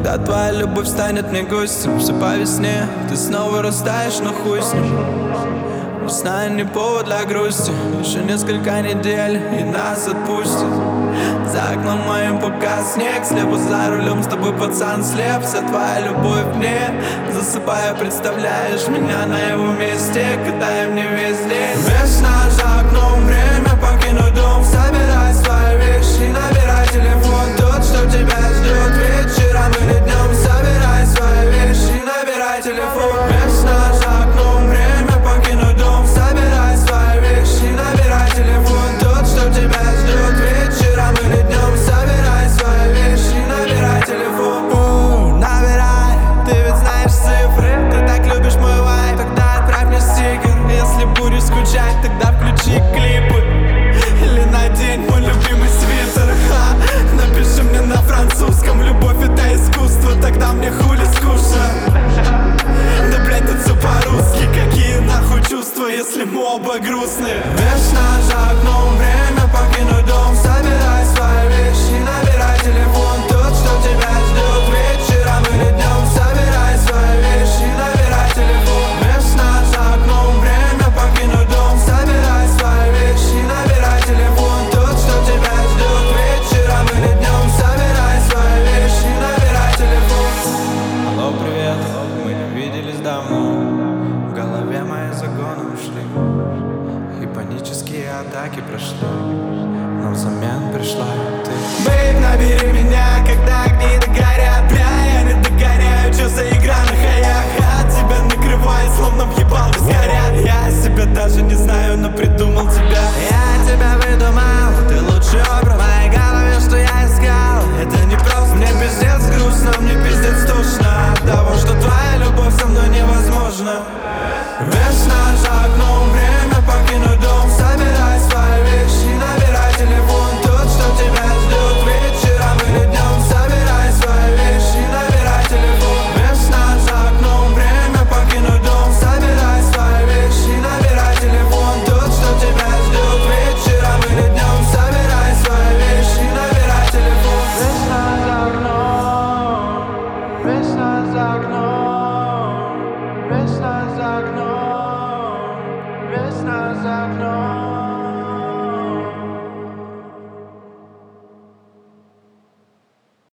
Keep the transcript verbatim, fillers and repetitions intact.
Когда твоя любовь станет мне гостем, все по весне, ты снова растаешь, но хуй с ним. Весна не повод для грусти, еще несколько недель и нас отпустит. За окном моим пока снег, слепо за рулем с тобой, пацан, слеп. Вся твоя любовь мне, засыпая, представляешь меня на его месте, катаем не весь день. Весна за окном, время покинуть